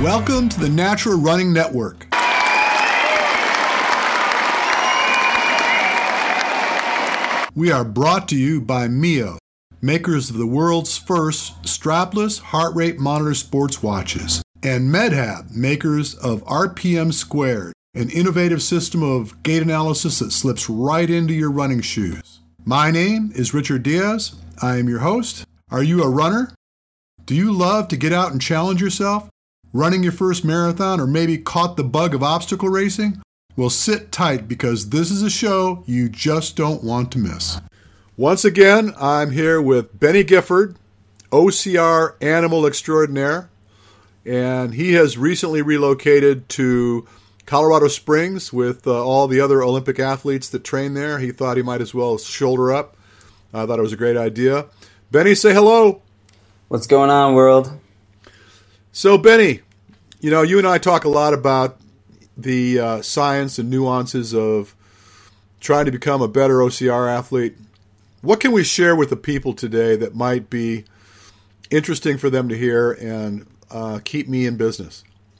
Welcome to the Natural Running Network. We are brought to you by Mio, makers of the world's first strapless heart rate monitor sports watches, and MedHab, makers of RPM Squared, an innovative system of gait analysis that slips right into your running shoes. My name is Richard Diaz. I am your host. Are you a runner? Do you love to get out and challenge yourself? Running your first marathon, or maybe caught the bug of obstacle racing? Well, sit tight because this is a show you just don't want to miss. Once again, I'm here with Benny Gifford, OCR animal extraordinaire, and he has recently relocated to Colorado Springs with all the other Olympic athletes that train there. He thought he might as well shoulder up. I thought it was a great idea. Benny, say hello. What's going on, world? So, Benny, you and I talk a lot about the science and nuances of trying to become a better OCR athlete. What can we share with the people today that might be interesting for them to hear and keep me in business?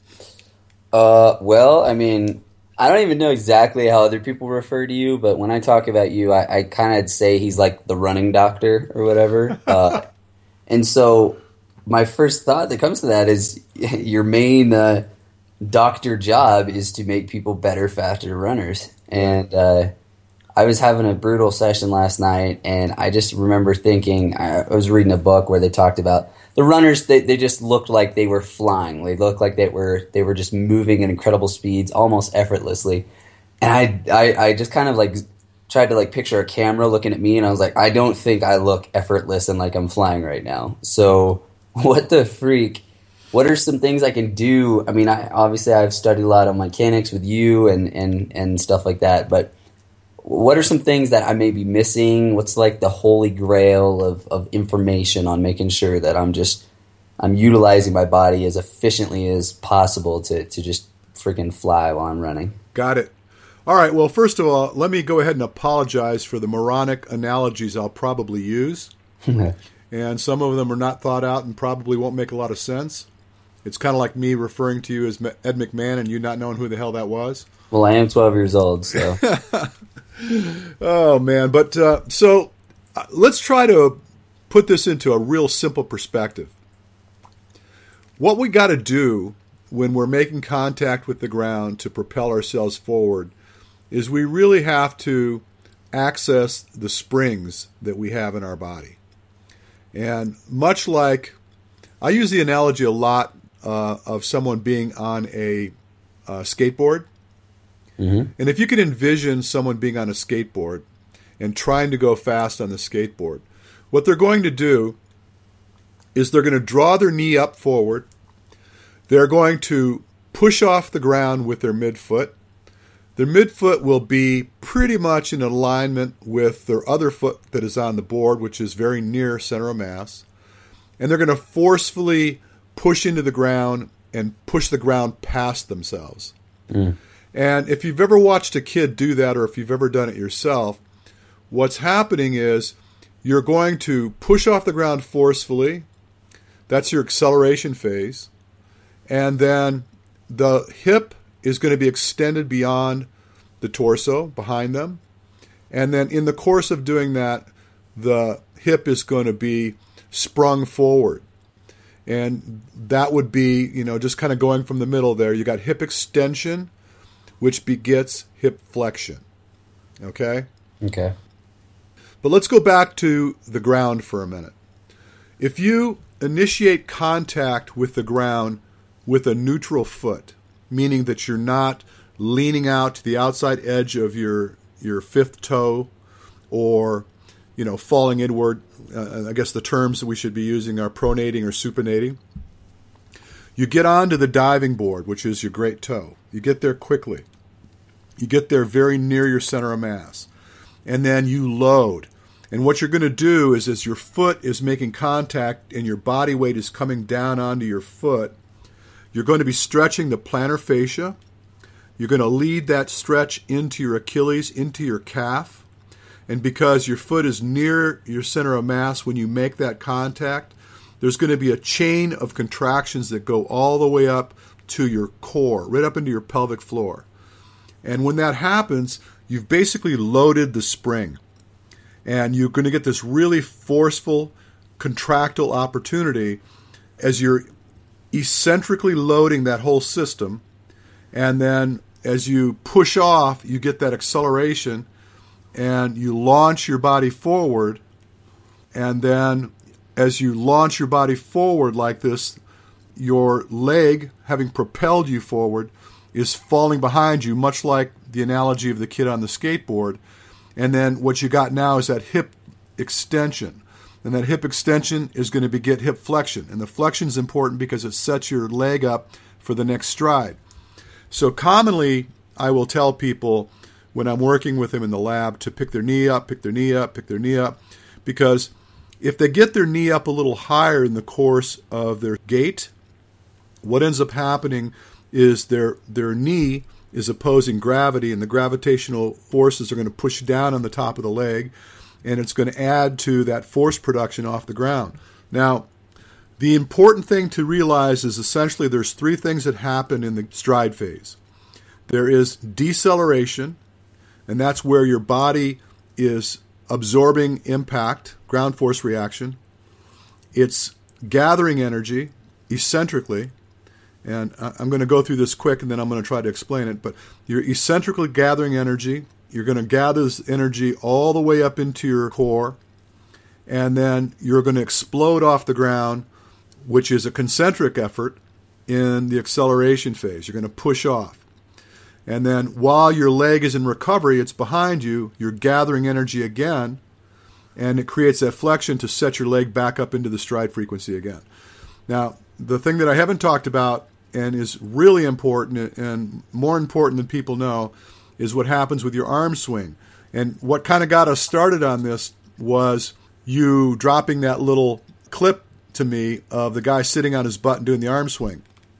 Well, I mean, I don't even know exactly how other people refer to you, but when I talk about you, I kind of say he's like the running doctor or whatever. And so my first thought that comes to that is your main doctor job is to make people better, faster runners. And I was having a brutal session last night, and I just remember thinking, I was reading a book where they talked about the runners, they just looked like they were flying. They looked like they were just moving at incredible speeds, almost effortlessly. And I just kind of like tried to like picture a camera looking at me, and I was like, I don't think I look effortless and like I'm flying right now. So what the freak? What are some things I can do? I mean, I've studied a lot of mechanics with you and stuff like that, but what are some things that I may be missing? What's like the holy grail of information on making sure that I'm utilizing my body as efficiently as possible to just freaking fly while I'm running? Got it. All right. Well, first of all, let me go ahead and apologize for the moronic analogies I'll probably use. And some of them are not thought out and probably won't make a lot of sense. It's kind of like me referring to you as Ed McMahon and you not knowing who the hell that was. Well, I am 12 years old, so. Oh, man. But so let's try to put this into a real simple perspective. What we got to do when we're making contact with the ground to propel ourselves forward is we really have to access the springs that we have in our body. And much like, I use the analogy a lot of someone being on a skateboard. Mm-hmm. And if you can envision someone being on a skateboard and trying to go fast on the skateboard, what they're going to do is they're going to draw their knee up forward. They're going to push off the ground with their midfoot. Their midfoot will be pretty much in alignment with their other foot that is on the board, which is very near center of mass. And they're going to forcefully push into the ground and push the ground past themselves. Mm. And if you've ever watched a kid do that, or if you've ever done it yourself, what's happening is you're going to push off the ground forcefully. That's your acceleration phase. And then the hip is going to be extended beyond the torso, behind them. And then in the course of doing that, the hip is going to be sprung forward. And that would be, just kind of going from the middle there. You got hip extension, which begets hip flexion. Okay? Okay. But let's go back to the ground for a minute. If you initiate contact with the ground with a neutral foot, meaning that you're not leaning out to the outside edge of your fifth toe or, falling inward, I guess the terms that we should be using are pronating or supinating. You get onto the diving board, which is your great toe. You get there quickly. You get there very near your center of mass. And then you load. And what you're going to do is as your foot is making contact and your body weight is coming down onto your foot, you're going to be stretching the plantar fascia. You're going to lead that stretch into your Achilles, into your calf. And because your foot is near your center of mass when you make that contact, there's going to be a chain of contractions that go all the way up to your core, right up into your pelvic floor. And when that happens, you've basically loaded the spring. And you're going to get this really forceful contractile opportunity as you're eccentrically loading that whole system. And then as you push off, you get that acceleration and you launch your body forward. And then as you launch your body forward like this, your leg, having propelled you forward, is falling behind you, much like the analogy of the kid on the skateboard. And then what you got now is that hip extension. And that hip extension is going to beget hip flexion. And the flexion is important because it sets your leg up for the next stride. So commonly, I will tell people when I'm working with them in the lab to pick their knee up, pick their knee up, pick their knee up. Because if they get their knee up a little higher in the course of their gait, what ends up happening is their knee is opposing gravity, and the gravitational forces are going to push down on the top of the leg, and it's going to add to that force production off the ground. Now, the important thing to realize is essentially there's three things that happen in the stride phase. There is deceleration, and that's where your body is absorbing impact, ground force reaction. It's gathering energy eccentrically, and I'm going to go through this quick and then I'm going to try to explain it, but you're eccentrically gathering energy. You're going to gather this energy all the way up into your core, and then you're going to explode off the ground, which is a concentric effort in the acceleration phase. You're going to push off. And then while your leg is in recovery, it's behind you, you're gathering energy again, and it creates that flexion to set your leg back up into the stride frequency again. Now, the thing that I haven't talked about and is really important and more important than people know is what happens with your arm swing. And what kind of got us started on this was you dropping that little clip to me of the guy sitting on his butt and doing the arm swing.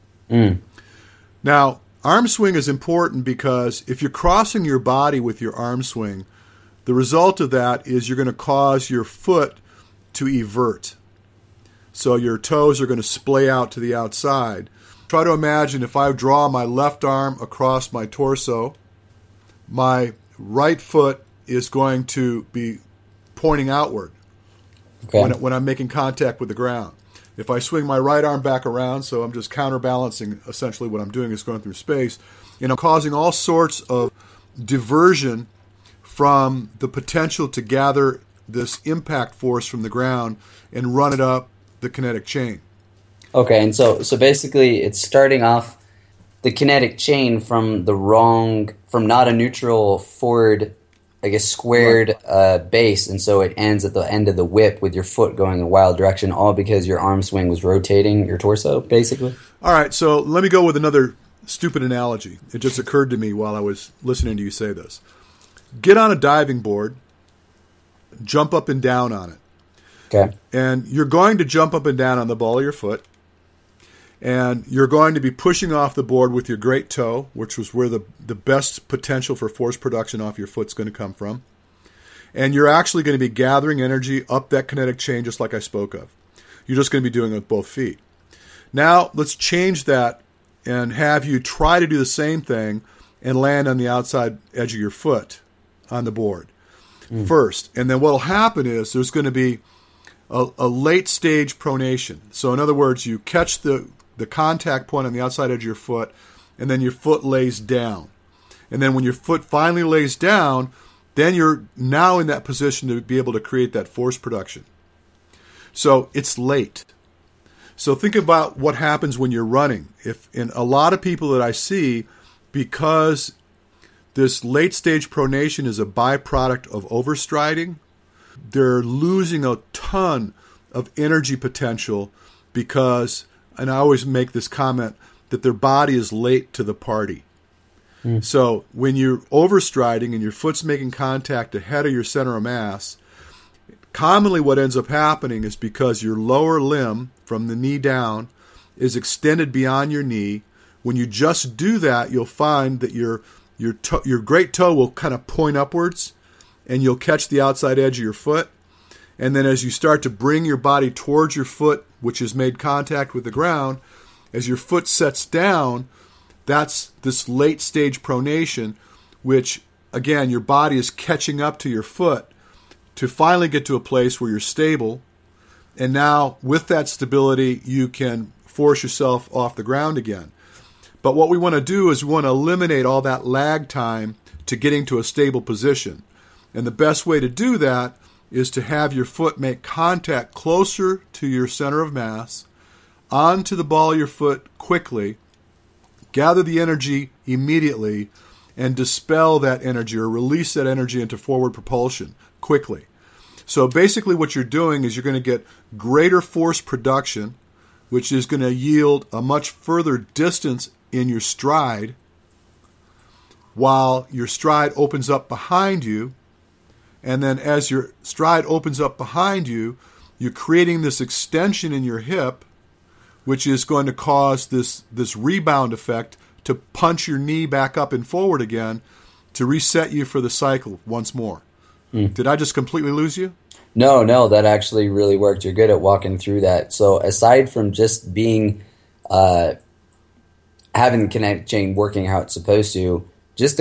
Now, arm swing is important because if you're crossing your body with your arm swing, the result of that is you're going to cause your foot to evert. So your toes are going to splay out to the outside. Try to imagine if I draw my left arm across my torso, my right foot is going to be pointing outward when I'm making contact with the ground. If I swing my right arm back around, so I'm just counterbalancing, essentially what I'm doing is going through space, and I'm causing all sorts of diversion from the potential to gather this impact force from the ground and run it up the kinetic chain. Okay, and so basically it's starting off the kinetic chain from not a neutral forward, I guess, squared base, and so it ends at the end of the whip with your foot going in a wild direction, all because your arm swing was rotating your torso, basically? All right, so let me go with another stupid analogy. It just occurred to me while I was listening to you say this. Get on a diving board, jump up and down on it. Okay. And you're going to jump up and down on the ball of your foot, and you're going to be pushing off the board with your great toe, which was where the best potential for force production off your foot's going to come from. And you're actually going to be gathering energy up that kinetic chain just like I spoke of. You're just going to be doing it with both feet. Now, let's change that and have you try to do the same thing and land on the outside edge of your foot on the board first. And then what will happen is there's going to be a late stage pronation. So in other words, you catch the contact point on the outside edge of your foot, and then your foot lays down. And then when your foot finally lays down, then you're now in that position to be able to create that force production. So it's late. So think about what happens when you're running. In a lot of people that I see, because this late stage pronation is a byproduct of overstriding, they're losing a ton of energy potential because, and I always make this comment, that their body is late to the party. So when you're overstriding and your foot's making contact ahead of your center of mass, commonly what ends up happening is because your lower limb from the knee down is extended beyond your knee. When you just do that, you'll find that your great toe will kind of point upwards, and you'll catch the outside edge of your foot. And then as you start to bring your body towards your foot, which has made contact with the ground, as your foot sets down, that's this late stage pronation, which, again, your body is catching up to your foot to finally get to a place where you're stable. And now, with that stability, you can force yourself off the ground again. But what we want to do is we want to eliminate all that lag time to getting to a stable position. And the best way to do that is to have your foot make contact closer to your center of mass, onto the ball of your foot quickly, gather the energy immediately, and dispel that energy or release that energy into forward propulsion quickly. So basically what you're doing is you're going to get greater force production, which is going to yield a much further distance in your stride, while your stride opens up behind you. And then as your stride opens up behind you, you're creating this extension in your hip, which is going to cause this rebound effect to punch your knee back up and forward again to reset you for the cycle once more. Did I just completely lose you? No, that actually really worked. You're good at walking through that. So aside from just being, having the kinetic chain working how it's supposed to, just the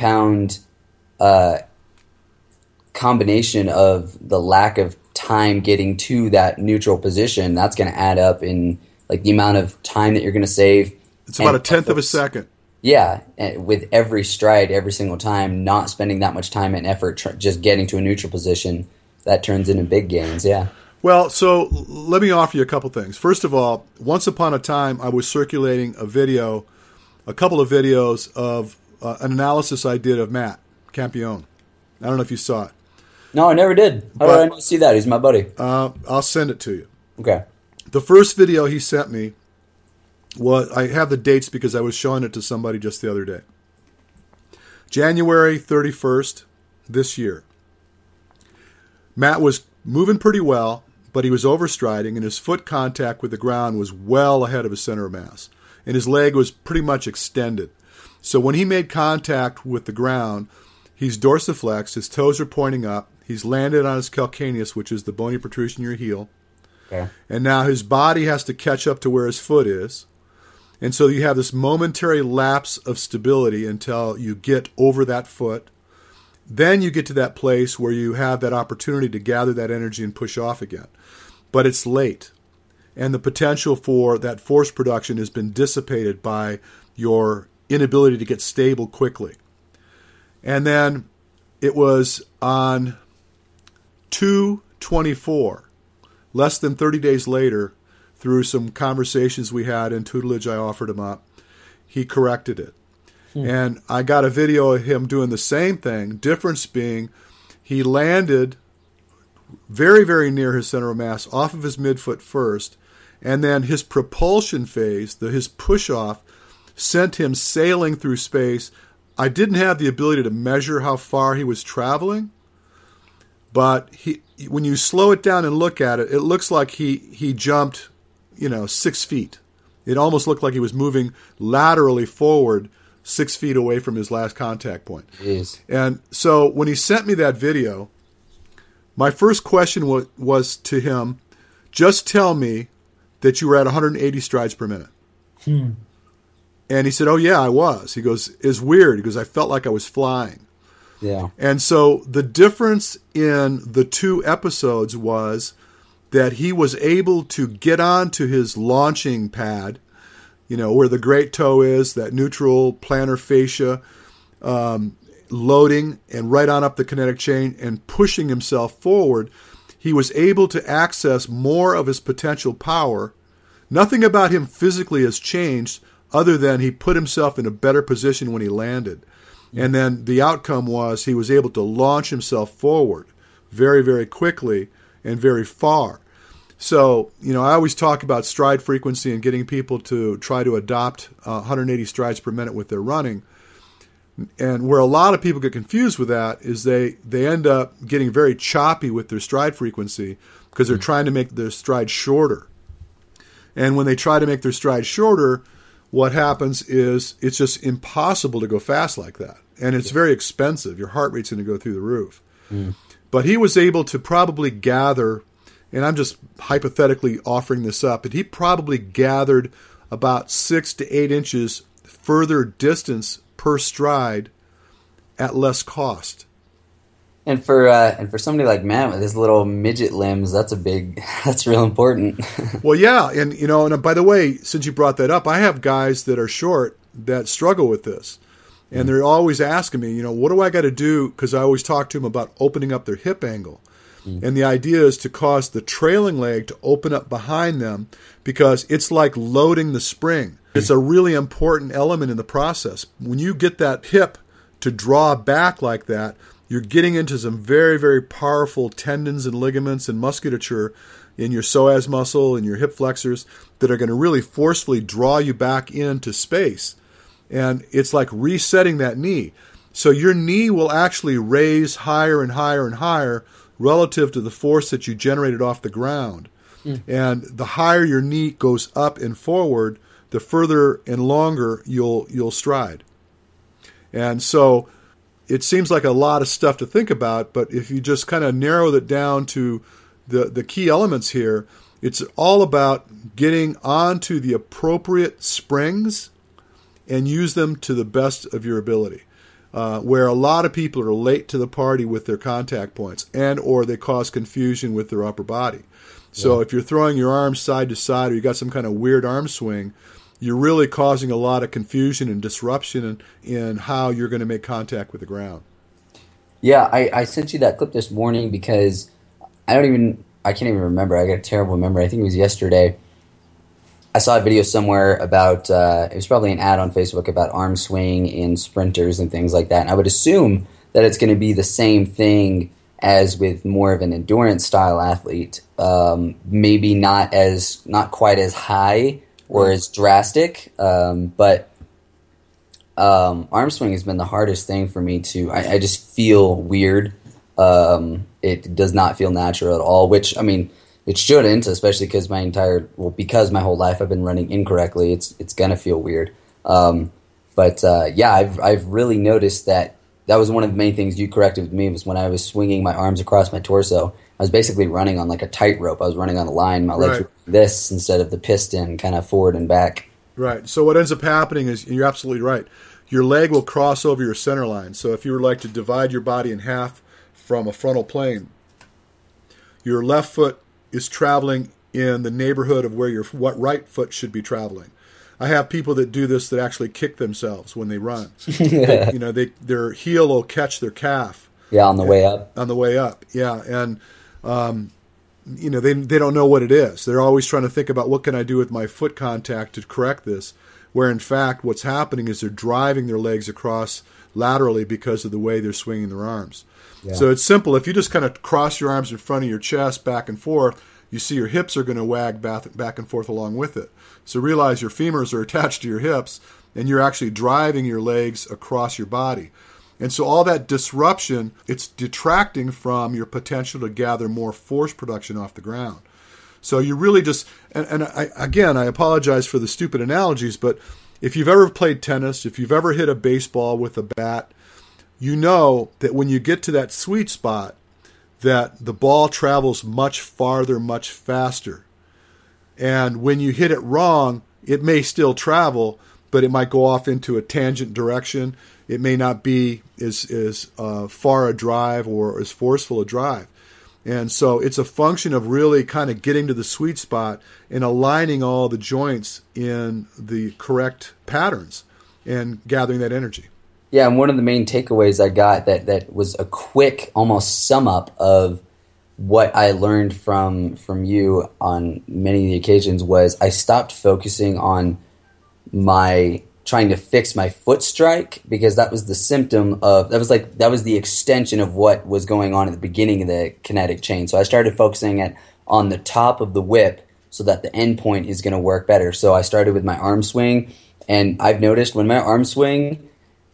combination of the lack of time getting to that neutral position, that's going to add up in like the amount of time that you're going to save. It's about a tenth of a second. Yeah, with every stride, every single time, not spending that much time and effort just getting to a neutral position, that turns into big gains, yeah. Well, so let me offer you a couple things. First of all, once upon a time, I was circulating a couple of videos of an analysis I did of Matt Campione. I don't know if you saw it. No, I never did. How did I not see that? He's my buddy. I'll send it to you. Okay. The first video he sent me I have the dates because I was showing it to somebody just the other day. January 31st this year. Matt was moving pretty well, but he was overstriding, and his foot contact with the ground was well ahead of his center of mass, and his leg was pretty much extended. So when he made contact with the ground, he's dorsiflexed, his toes are pointing up, he's landed on his calcaneus, which is the bony protrusion in your heel, and now his body has to catch up to where his foot is. And so you have this momentary lapse of stability until you get over that foot. Then you get to that place where you have that opportunity to gather that energy and push off again. But it's late. And the potential for that force production has been dissipated by your inability to get stable quickly. And then it was on 2/24, less than 30 days later, through some conversations we had and tutelage I offered him up, he corrected it. And I got a video of him doing the same thing, difference being he landed very, very near his center of mass, off of his midfoot first, and then his propulsion phase, his push-off, sent him sailing through space. I didn't have the ability to measure how far he was traveling, but when you slow it down and look at it, it looks like he jumped 6 feet. It almost looked like he was moving laterally forward 6 feet away from his last contact point. Jeez. And so when he sent me that video, my first question was to him, just tell me that you were at 180 strides per minute. And he said, oh, yeah, I was. He goes, it's weird. He goes, I felt like I was flying. Yeah. And so the difference in the two episodes was that he was able to get onto his launching pad, where the great toe is, that neutral plantar fascia, loading and right on up the kinetic chain and pushing himself forward. He was able to access more of his potential power. Nothing about him physically has changed other than he put himself in a better position when he landed. And then the outcome was he was able to launch himself forward very, very quickly and very far. So, I always talk about stride frequency and getting people to try to adopt 180 strides per minute with their running. And where a lot of people get confused with that is they end up getting very choppy with their stride frequency because they're trying to make their stride shorter. And when they try to make their stride shorter, what happens is it's just impossible to go fast like that. And it's very expensive. Your heart rate's going to go through the roof. But he was able to probably gather, and I'm just hypothetically offering this up, but he probably gathered about 6 to 8 inches further distance per stride at less cost. And for somebody like Matt with his little midget limbs, that's real important. Well, yeah, and by the way, since you brought that up, I have guys that are short that struggle with this. And they're always asking me, what do I got to do? Because I always talk to them about opening up their hip angle. And the idea is to cause the trailing leg to open up behind them because it's like loading the spring. It's a really important element in the process. When you get that hip to draw back like that, you're getting into some very, very powerful tendons and ligaments and musculature in your psoas muscle and your hip flexors that are going to really forcefully draw you back into space. And it's like resetting that knee. So your knee will actually raise higher and higher and higher relative to the force that you generated off the ground. And the higher your knee goes up and forward, the further and longer you'll stride. And so it seems like a lot of stuff to think about, but if you just kind of narrow it down to the key elements here, it's all about getting onto the appropriate springs and use them to the best of your ability. Where a lot of people are late to the party with their contact points and or they cause confusion with their upper body. So if you're throwing your arms side to side or you got some kind of weird arm swing, you're really causing a lot of confusion and disruption in how you're going to make contact with the ground. Yeah, I sent you that clip this morning because I can't even remember. I got a terrible memory. I think it was yesterday. I saw a video somewhere about, it was probably an ad on Facebook about arm swing in sprinters and things like that. And I would assume that it's going to be the same thing as with more of an endurance style athlete. Maybe not quite as high or as drastic, but arm swing has been the hardest thing for me I just feel weird. It does not feel natural at all, which, I mean, it shouldn't, especially because because my whole life I've been running incorrectly. It's gonna feel weird. I've really noticed that was one of the main things you corrected with me was when I was swinging my arms across my torso. I was basically running on like a tightrope. I was running on the line. My legs were this instead of the piston, kind of forward and back. Right. So what ends up happening is, you're absolutely right. Your leg will cross over your center line. So if you were like to divide your body in half from a frontal plane, your left foot is traveling in the neighborhood of where your right foot should be traveling. I have people that do this that actually kick themselves when they run. Their heel will catch their calf. Yeah, on the way up. On the way up, yeah. And, they don't know what it is. They're always trying to think about what can I do with my foot contact to correct this, where in fact what's happening is they're driving their legs across laterally because of the way they're swinging their arms. Yeah. So it's simple. If you just kind of cross your arms in front of your chest back and forth, you see your hips are going to wag back and forth along with it. So realize your femurs are attached to your hips, and you're actually driving your legs across your body. And so all that disruption, it's detracting from your potential to gather more force production off the ground. So you really just, I apologize for the stupid analogies, but if you've ever played tennis, if you've ever hit a baseball with a bat, you know that when you get to that sweet spot, that the ball travels much farther, much faster. And when you hit it wrong, it may still travel, but it might go off into a tangent direction. It may not be as far a drive or as forceful a drive. And so it's a function of really kind of getting to the sweet spot and aligning all the joints in the correct patterns and gathering that energy. Yeah, and one of the main takeaways I got that was a quick almost sum up of what I learned from you on many of the occasions was I stopped focusing on my trying to fix my foot strike, because that was the symptom of that was the extension of what was going on at the beginning of the kinetic chain. So I started focusing on the top of the whip so that the end point is going to work better. So I started with my arm swing, and I've noticed when my arm swing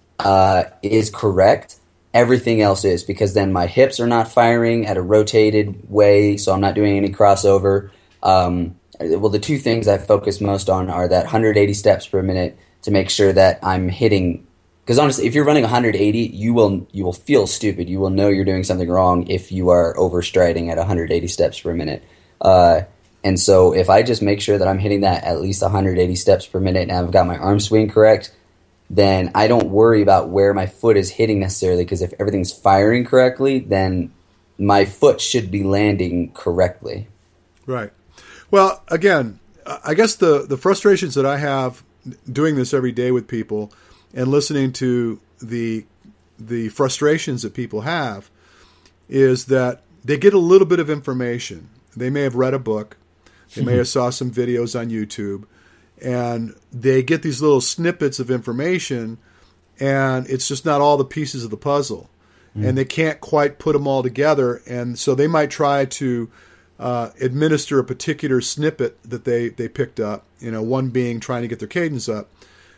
is correct, everything else is, because then my hips are not firing at a rotated way, so I'm not doing any crossover. The two things I focus most on are that 180 steps per minute to make sure that I'm hitting, because honestly, if you're running 180, you will feel stupid. You will know you're doing something wrong if you are overstriding at 180 steps per minute. And so if I just make sure that I'm hitting that at least 180 steps per minute and I've got my arm swing correct, then I don't worry about where my foot is hitting necessarily, because if everything's firing correctly, then my foot should be landing correctly. Right. Well, again, I guess the frustrations that I have doing this every day with people and listening to the frustrations that people have is that they get a little bit of information. They may have read a book. They may have saw some videos on YouTube, and they get these little snippets of information, and it's just not all the pieces of the puzzle. And they can't quite put them all together, and so they might try to administer a particular snippet that they picked up, one being trying to get their cadence up.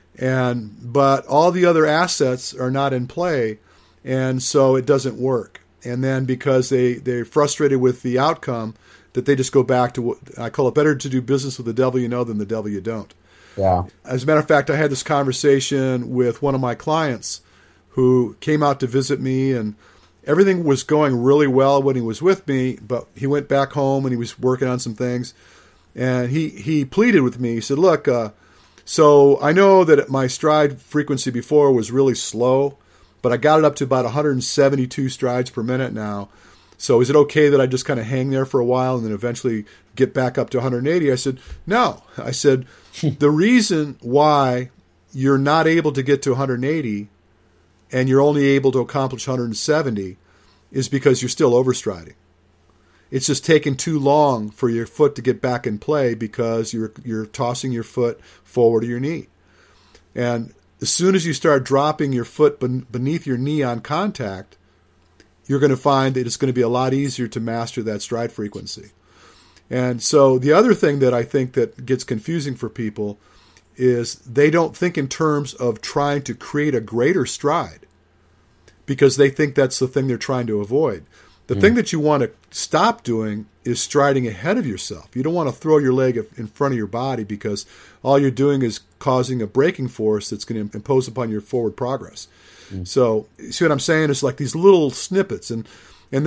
But all the other assets are not in play, and so it doesn't work. And then because they're frustrated with the outcome, that they just go back to what I call it, better to do business with the devil you know than the devil you don't. Yeah. As a matter of fact, I had this conversation with one of my clients who came out to visit me, and everything was going really well when he was with me, but he went back home and he was working on some things, and he pleaded with me. He said, look, so I know that my stride frequency before was really slow, but I got it up to about 172 strides per minute now. So is it okay that I just kind of hang there for a while and then eventually get back up to 180? I said, no. I said, the reason why you're not able to get to 180 and you're only able to accomplish 170 is because you're still overstriding. It's just taking too long for your foot to get back in play because you're tossing your foot forward to your knee. And as soon as you start dropping your foot beneath your knee on contact, you're going to find that it's going to be a lot easier to master that stride frequency. And so the other thing that I think that gets confusing for people is they don't think in terms of trying to create a greater stride, because they think that's the thing they're trying to avoid. The thing that you want to stop doing is striding ahead of yourself. You don't want to throw your leg in front of your body, because all you're doing is causing a braking force that's going to impose upon your forward progress. So, see what I'm saying? It's like these little snippets, and then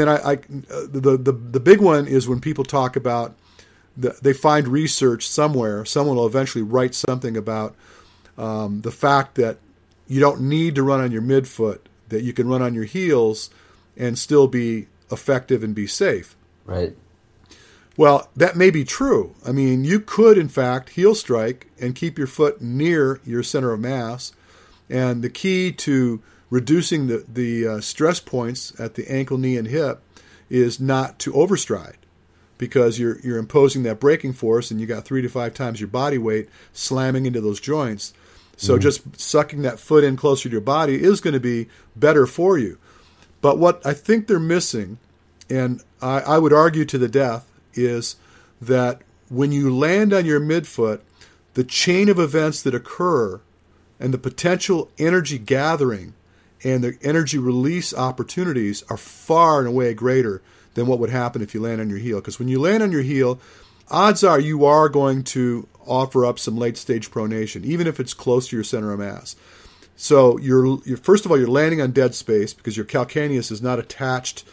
the big one is when people talk about they find research somewhere. Someone will eventually write something about the fact that you don't need to run on your midfoot, that you can run on your heels and still be effective and be safe. Right. Well, that may be true. I mean, you could, in fact, heel strike and keep your foot near your center of mass. And the key to reducing the stress points at the ankle, knee, and hip is not to overstride, because you're imposing that braking force, and you got 3 to 5 times your body weight slamming into those joints. So just sucking that foot in closer to your body is going to be better for you. But what I think they're missing, and I would argue to the death, is that when you land on your midfoot, the chain of events that occur and the potential energy gathering and the energy release opportunities are far and away greater than what would happen if you land on your heel. Because when you land on your heel, odds are you are going to offer up some late-stage pronation, even if it's close to your center of mass. So you're first of all, you're landing on dead space, because your calcaneus is not attached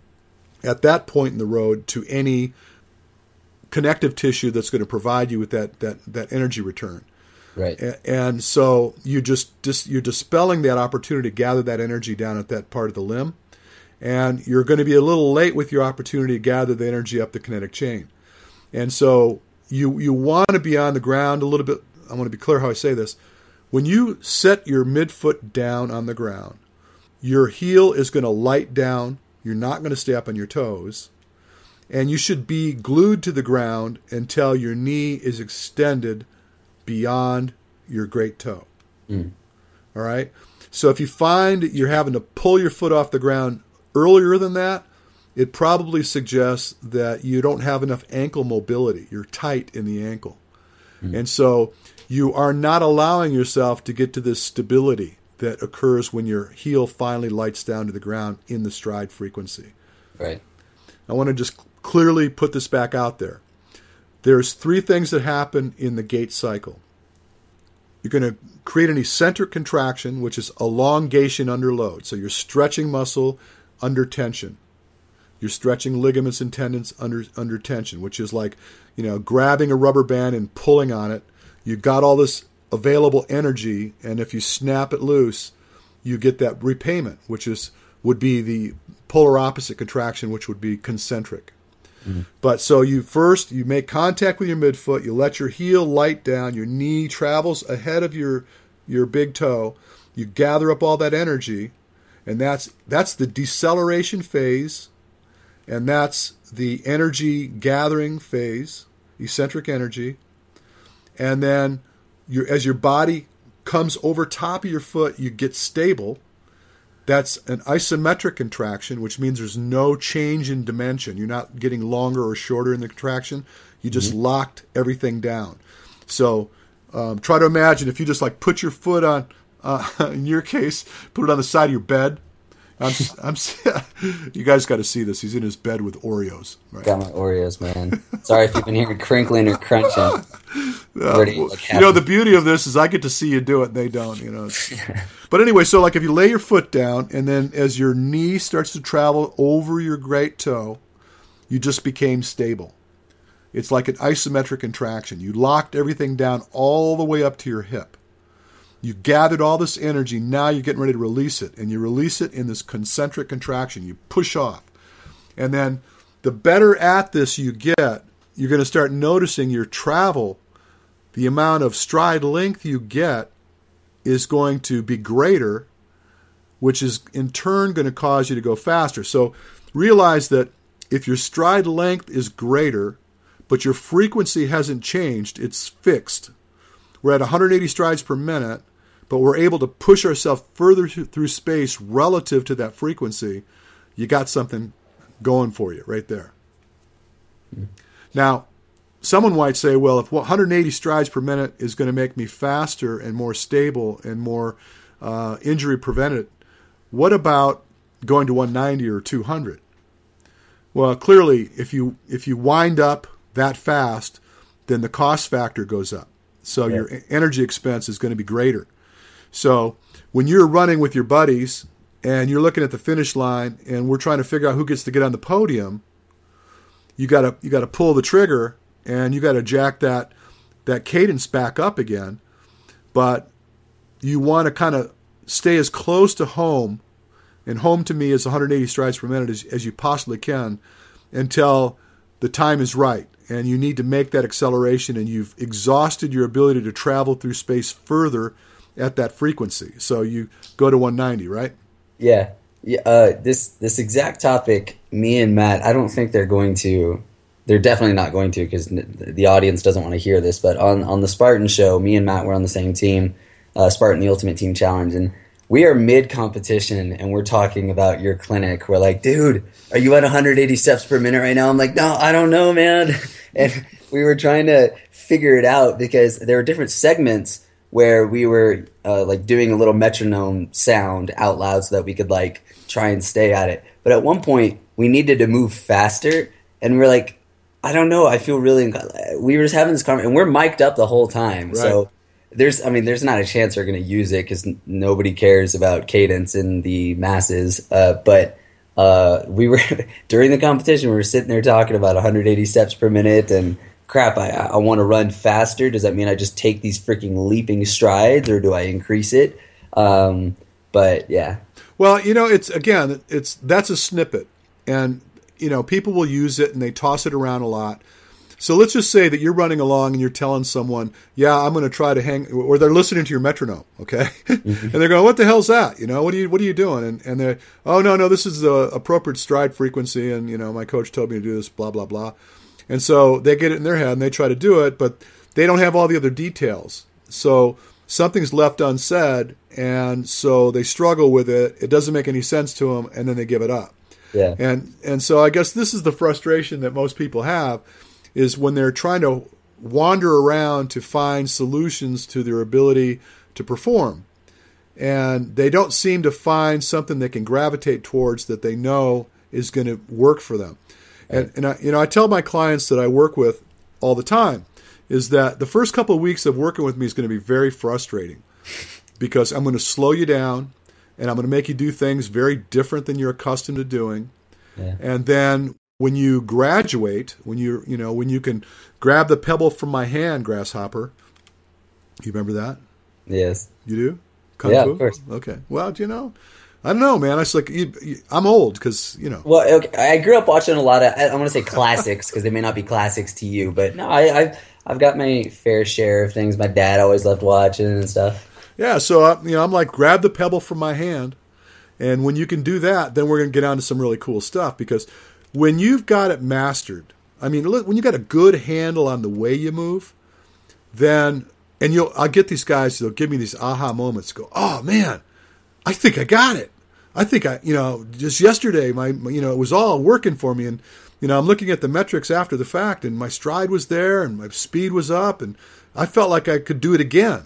at that point in the road to any connective tissue that's going to provide you with that energy return. Right. And so you're dispelling that opportunity to gather that energy down at that part of the limb, and you're going to be a little late with your opportunity to gather the energy up the kinetic chain. And so you want to be on the ground a little bit. I want to be clear how I say this. When you set your midfoot down on the ground, your heel is going to light down. You're not going to stay up on your toes. And you should be glued to the ground until your knee is extended beyond your great toe. All right? So if you find you're having to pull your foot off the ground earlier than that, it probably suggests that you don't have enough ankle mobility. You're tight in the ankle. And so you are not allowing yourself to get to this stability that occurs when your heel finally lights down to the ground in the stride frequency. Right. I want to just clearly put this back out there. There's 3 things that happen in the gait cycle. You're going to create an eccentric contraction, which is elongation under load. So you're stretching muscle under tension. You're stretching ligaments and tendons under tension, which is like, grabbing a rubber band and pulling on it. You've got all this available energy, and if you snap it loose, you get that repayment, which would be the polar opposite contraction, which would be concentric. Mm-hmm. But so you make contact with your midfoot, you let your heel light down, your knee travels ahead of your big toe, you gather up all that energy, and that's the deceleration phase, and that's the energy gathering phase, eccentric energy. And then as your body comes over top of your foot, you get stable. That's an isometric contraction, which means there's no change in dimension. You're not getting longer or shorter in the contraction. You just locked everything down. So try to imagine if you just like put your foot on, in your case, put it on the side of your bed. You guys got to see this. He's in his bed with Oreos. Right? Got my Oreos, man. Sorry if you've been hearing crinkling or crunching. The beauty of this is I get to see you do it, and they don't. But anyway, so like if you lay your foot down, and then as your knee starts to travel over your great toe, you just became stable. It's like an isometric contraction. You locked everything down all the way up to your hip. You gathered all this energy. Now you're getting ready to release it. And you release it in this concentric contraction. You push off. And then the better at this you get, you're going to start noticing your travel, the amount of stride length you get is going to be greater, which is in turn going to cause you to go faster. So realize that if your stride length is greater, but your frequency hasn't changed, it's fixed. We're at 180 strides per minute, but we're able to push ourselves further through space relative to that frequency. You got something going for you right there. Now, someone might say, well, if 180 strides per minute is going to make me faster and more stable and more injury prevented, what about going to 190 or 200? Well, clearly, if you wind up that fast, then the cost factor goes up. So your energy expense is going to be greater. So when you're running with your buddies and you're looking at the finish line and we're trying to figure out who gets to get on the podium, you got to pull the trigger and you got to jack that cadence back up again. But you want to kind of stay as close to home, and home to me is 180 strides per minute as you possibly can, until the time is right. And you need to make that acceleration, and you've exhausted your ability to travel through space further at that frequency. So you go to 190, right? Yeah. This exact topic, me and Matt, I don't think they're definitely not going to, because the audience doesn't want to hear this, but on the Spartan show, me and Matt were on the same team, Spartan the Ultimate Team Challenge, and we are mid-competition, and we're talking about your clinic. We're like, dude, are you at 180 steps per minute right now? I'm like, no, I don't know, man. And we were trying to figure it out because there were different segments where we were like doing a little metronome sound out loud so that we could like try and stay at it. But at one point, we needed to move faster, and we're like, I don't know, I feel really... We were just having this conversation, and we're mic'd up the whole time. Right. So there's not a chance they're going to use it because nobody cares about cadence in the masses. But we were during the competition, we were sitting there talking about 180 steps per minute, and crap, I want to run faster. Does that mean I just take these freaking leaping strides, or do I increase it? But yeah. Well, that's a snippet, and people will use it and they toss it around a lot. So let's just say that you're running along and you're telling someone, yeah, I'm going to try to hang, or they're listening to your metronome, okay? Mm-hmm. And they're going, what the hell's that? What are you doing? And they're, oh, no, this is the appropriate stride frequency, and, my coach told me to do this, blah, blah, blah. And so they get it in their head and they try to do it, but they don't have all the other details. So something's left unsaid, and so they struggle with it. It doesn't make any sense to them, and then they give it up. Yeah. And so I guess this is the frustration that most people have, is when they're trying to wander around to find solutions to their ability to perform. And they don't seem to find something they can gravitate towards that they know is going to work for them. Right. And I tell my clients that I work with all the time is that the first couple of weeks of working with me is going to be very frustrating, because I'm going to slow you down and I'm going to make you do things very different than you're accustomed to doing. Yeah. And then when you graduate, when you can grab the pebble from my hand, grasshopper. You remember that? Yes. You do? Kung Yeah, Fu? of course. Okay. Well, I don't know, man. It's like I'm old because Well, okay, I grew up watching a lot of, I want to say classics because they may not be classics to you, but no, I've got my fair share of things my dad always loved watching and stuff. Yeah. So I'm like, grab the pebble from my hand, and when you can do that, then we're going to get on to some really cool stuff because when you've got it mastered, I mean, look, when you got a good handle on the way you move, then I'll get these guys. They'll give me these aha moments. Go, oh man, I think I got it. I think just yesterday, it was all working for me. And, I'm looking at the metrics after the fact and my stride was there and my speed was up and I felt like I could do it again,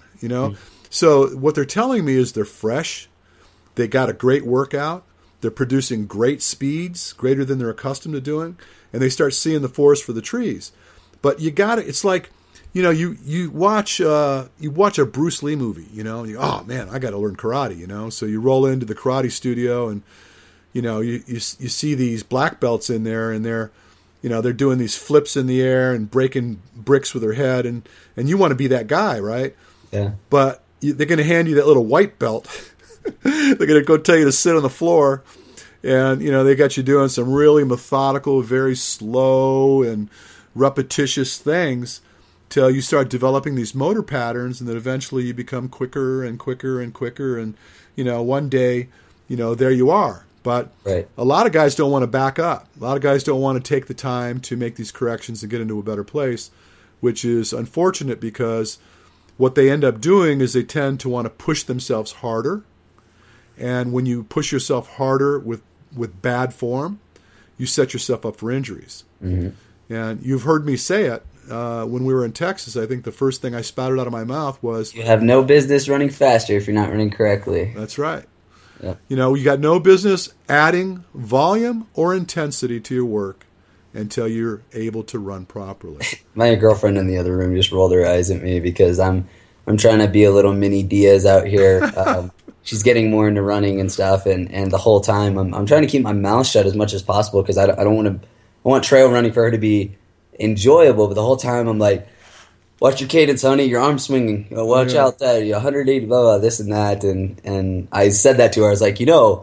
So what they're telling me is they're fresh. They got a great workout. They're producing great speeds, greater than they're accustomed to doing. And they start seeing the forest for the trees. But it's like, you watch a Bruce Lee movie, and you, oh man, I got to learn karate, So you roll into the karate studio, and you see these black belts in there, and they're doing these flips in the air and breaking bricks with their head, and you want to be that guy, right? Yeah. But they're going to hand you that little white belt. They're going to go tell you to sit on the floor, and they got you doing some really methodical, very slow and repetitious things. Till you start developing these motor patterns, and then eventually you become quicker and quicker and quicker, and one day, there you are. But right. A lot of guys don't want to back up. A lot of guys don't want to take the time to make these corrections and get into a better place, which is unfortunate because what they end up doing is they tend to want to push themselves harder, and when you push yourself harder with bad form, you set yourself up for injuries. Mm-hmm. And you've heard me say it. When we were in Texas, I think the first thing I spouted out of my mouth was, you have no business running faster if you're not running correctly. That's right. Yeah. You got no business adding volume or intensity to your work until you're able to run properly. My girlfriend in the other room just rolled her eyes at me because I'm trying to be a little mini Diaz out here. She's getting more into running and stuff, and the whole time I'm trying to keep my mouth shut as much as possible because I don't want to. I want trail running for her to be enjoyable, but the whole time I'm like, watch your cadence, honey, your arm swinging, watch out that 180, blah, blah, this and that, and I said that to her. I was like,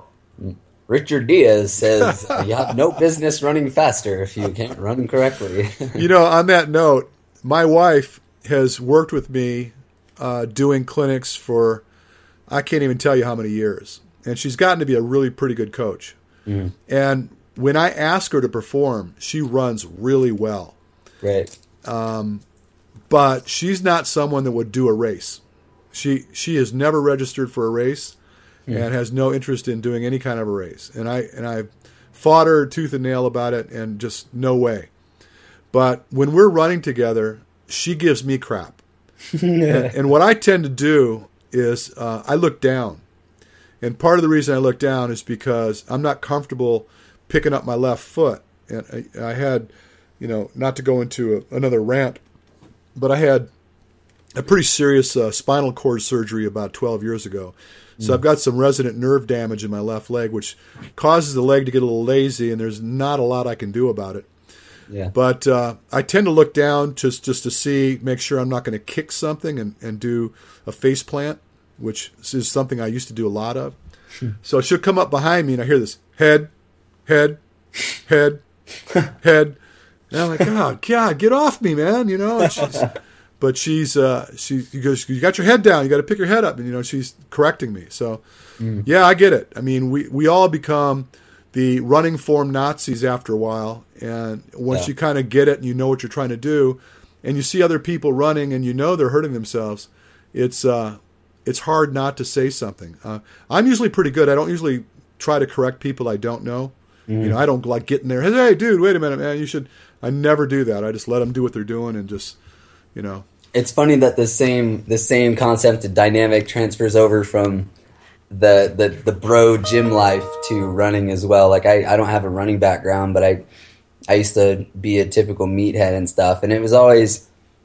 Richard Diaz says you have no business running faster if you can't run correctly. On that note, my wife has worked with me doing clinics for I can't even tell you how many years, and she's gotten to be a really pretty good coach. Mm. And when I ask her to perform, she runs really well. Right. But she's not someone that would do a race. She has never registered for a race and has no interest in doing any kind of a race. And I fought her tooth and nail about it, and just no way. But when we're running together, she gives me crap. and what I tend to do is I look down. And part of the reason I look down is because I'm not comfortable picking up my left foot. And I had, not to go into another rant, but I had a pretty serious spinal cord surgery about 12 years ago. So I've got some resident nerve damage in my left leg, which causes the leg to get a little lazy, and there's not a lot I can do about it. Yeah. But I tend to look down just to make sure I'm not going to kick something and do a face plant, which is something I used to do a lot of. So she'll come up behind me, and I hear this, head, head, head, head. And I'm like, oh, God, get off me, man, And she goes, you got your head down. You got to pick your head up. And, she's correcting me. So, yeah, I get it. I mean, we all become the running form Nazis after a while. And once you kind of get it and you know what you're trying to do, and you see other people running and they're hurting themselves, it's hard not to say something. I'm usually pretty good. I don't usually try to correct people I don't know. I don't like getting there. Hey, dude, wait a minute, man. You should. I never do that. I just let them do what they're doing and just, It's funny that the same concept of dynamic transfers over from the bro gym life to running as well. Like I don't have a running background, but I used to be a typical meathead and stuff, and it was always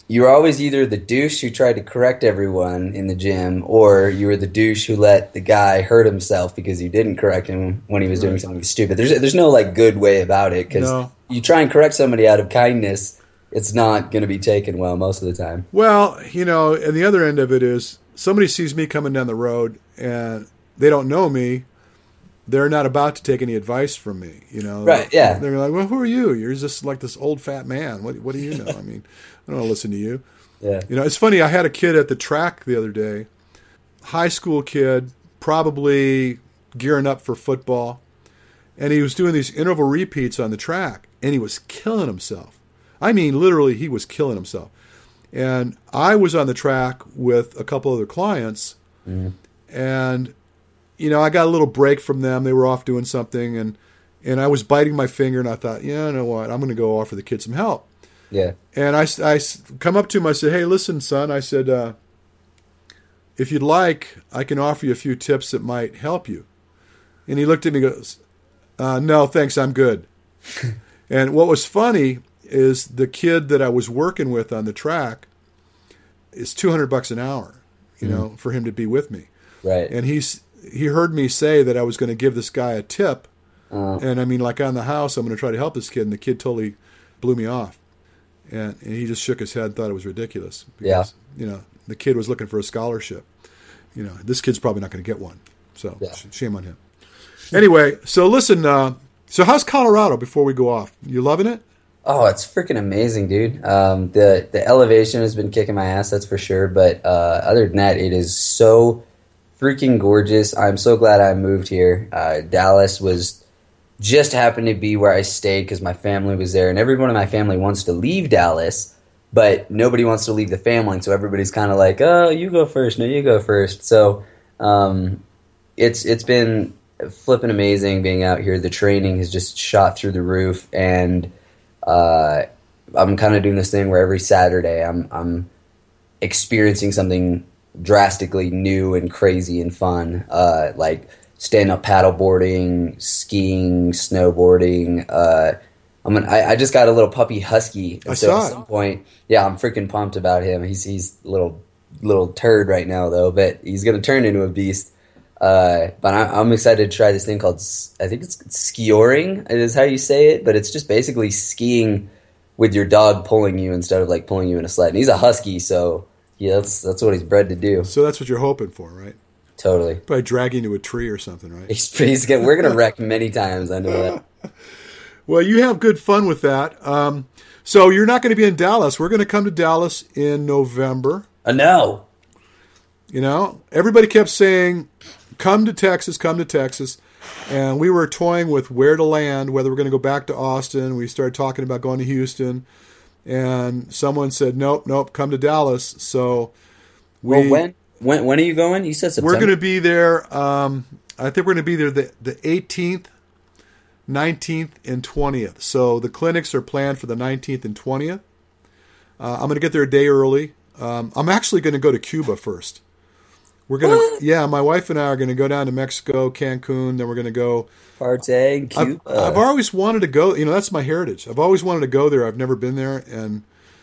you were always either the douche who tried to correct everyone in the gym, or you were the douche who let the guy hurt himself because you didn't correct him when he was doing something stupid. There's no like good way about it, because No. you try and correct somebody out of kindness, it's not going to be taken well most of the time. Well, and the other end of it is somebody sees me coming down the road and they don't know me. They're not about to take any advice from me, Right, yeah. They're like, well, who are you? You're just like this old fat man. What do you know? I mean, I don't want to listen to you. Yeah. It's funny. I had a kid at the track the other day, high school kid, probably gearing up for football, and he was doing these interval repeats on the track, and he was killing himself. I mean, literally, he was killing himself. And I was on the track with a couple other clients, and I got a little break from them. They were off doing something, and I was biting my finger, and I thought, you know what, I'm going to go offer the kid some help. Yeah. And I come up to him, I said, hey, listen, son, I said, if you'd like, I can offer you a few tips that might help you. And he looked at me and goes, no, thanks, I'm good. And what was funny is the kid that I was working with on the track is $200 an hour, for him to be with me. Right. And he heard me say that I was going to give this guy a tip. And I mean, like on the house, I'm going to try to help this kid. And the kid totally blew me off. And he just shook his head and thought it was ridiculous. Because, the kid was looking for a scholarship. This kid's probably not going to get one. So shame on him. Anyway, so listen, so how's Colorado before we go off? You loving it? Oh, it's freaking amazing, dude. The elevation has been kicking my ass, that's for sure. But other than that, it is so freaking gorgeous. I'm so glad I moved here. Dallas was just happened to be where I stayed because my family was there, and everyone in my family wants to leave Dallas, but nobody wants to leave the family, and so everybody's kind of like, oh, you go first, no, you go first. So it's been flipping amazing being out here. The training has just shot through the roof, and I'm kind of doing this thing where every Saturday I'm experiencing something drastically new and crazy and fun, like stand-up paddleboarding, skiing, snowboarding. I just got a little puppy husky. I so saw at some point, I'm freaking pumped about him. He's a little turd right now though, but he's gonna turn into a beast. But I'm excited to try this thing called, I think it's skioring is how you say it, but it's just basically skiing with your dog pulling you instead of like pulling you in a sled. And he's a husky, so yeah, that's what he's bred to do. So that's what you're hoping for, right? Totally. Probably dragging you to a tree or something, right? We're going to wreck many times, I know that. Well, you have good fun with that. So you're not going to be in Dallas. We're going to come to Dallas in November. No. Everybody kept saying, come to Texas. And we were toying with where to land, whether we're going to go back to Austin. We started talking about going to Houston. And someone said, nope, come to Dallas. So when are you going? You said September. We're going to be there. I think we're going to be there the 18th, 19th, and 20th. So the clinics are planned for the 19th and 20th. I'm going to get there a day early. I'm actually going to go to Cuba first. We're going to, my wife and I are going to go down to Mexico, Cancun. Then we're going to go partay in Cuba. I've always wanted to go. That's my heritage. I've always wanted to go there. I've never been there, and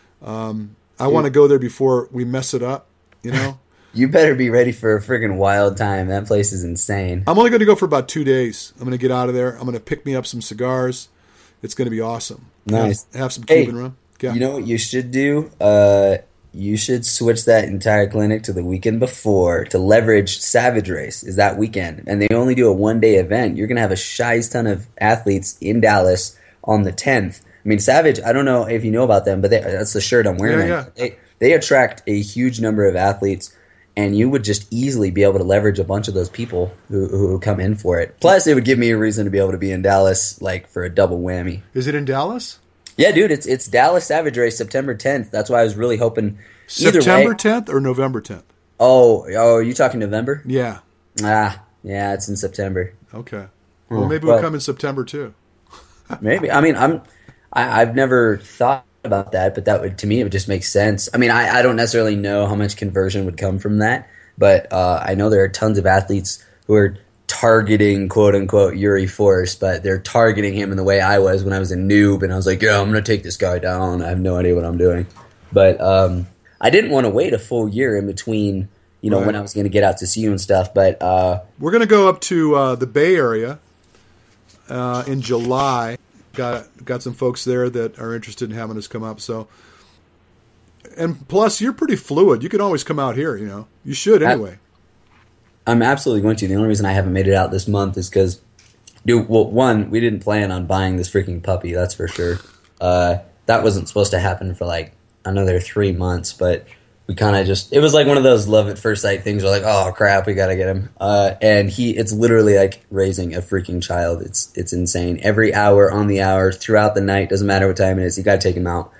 I want to go there before we mess it up. You better be ready for a friggin' wild time. That place is insane. I'm only going to go for about 2 days. I'm going to get out of there. I'm going to pick me up some cigars. It's going to be awesome. Nice. Have some Cuban rum. Yeah. You know what you should do? You should switch that entire clinic to the weekend before to leverage Savage Race is that weekend. And they only do a one-day event. You're going to have a shize ton of athletes in Dallas on the 10th. I mean, Savage, I don't know if you know about them, but that's the shirt I'm wearing. Yeah. They attract a huge number of athletes, and you would just easily be able to leverage a bunch of those people who come in for it. Plus, it would give me a reason to be able to be in Dallas like for a double whammy. Is it in Dallas? Yeah, dude, it's Dallas Savage Race, September 10th. That's why I was really hoping either September way. 10th or November 10th? Oh, are you talking November? Yeah. Yeah, it's in September. Okay. Well, maybe we'll come in September too. Maybe. I mean, I've never thought about that, but that would, to me, it would just make sense. I mean, I don't necessarily know how much conversion would come from that, but I know there are tons of athletes who are targeting quote unquote Yuri Force, but they're targeting him in the way I was when I was a noob and I was like, yeah, I'm going to take this guy down. I have no idea what I'm doing. But I didn't want to wait a full year in between, Right. when I was going to get out to see you and stuff. But We're going to go up to the Bay Area in July. Got some folks there that are interested in having us come up. So, and plus, you're pretty fluid. You can always come out here. You should anyway. I'm absolutely going to. The only reason I haven't made it out this month is because, dude, well, one, we didn't plan on buying this freaking puppy, that's for sure. That wasn't supposed to happen for like another 3 months, but we kind of it was like one of those love at first sight things. We're like, oh crap, we gotta get him. And it's literally like raising a freaking child. It's insane. Every hour on the hour, throughout the night, doesn't matter what time it is, you gotta take him out.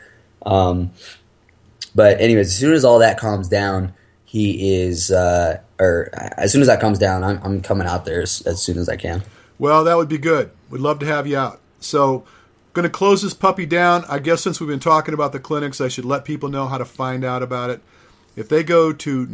But anyways, as soon as all that calms down, he is, or as soon as that calms down, I'm coming out there as soon as I can. Well, that would be good. We'd love to have you out. So, going to close this puppy down. I guess since we've been talking about the clinics, I should let people know how to find out about it. If they go to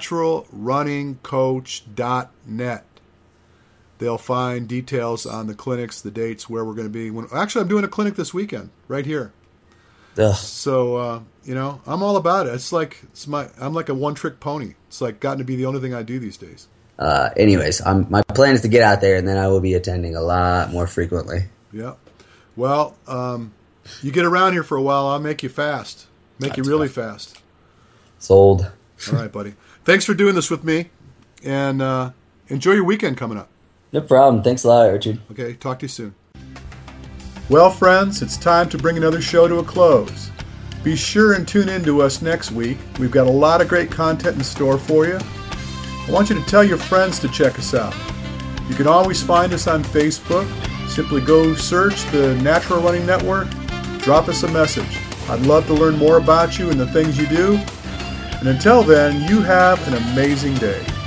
naturalrunningcoach.net, they'll find details on the clinics, the dates, where we're going to be. Actually, I'm doing a clinic this weekend, right here. Ugh. So, I'm all about it. I'm like a one-trick pony. It's like gotten to be the only thing I do these days. Anyways, my plan is to get out there, and then I will be attending a lot more frequently. Yeah. Well, you get around here for a while, I'll make you fast. Make you really fast. Sold. All right, buddy. Thanks for doing this with me, and enjoy your weekend coming up. No problem. Thanks a lot, Richard. Okay, talk to you soon. Well, friends, it's time to bring another show to a close. Be sure and tune in to us next week. We've got a lot of great content in store for you. I want you to tell your friends to check us out. You can always find us on Facebook. Simply go search the Natural Running Network. Drop us a message. I'd love to learn more about you and the things you do. And until then, you have an amazing day.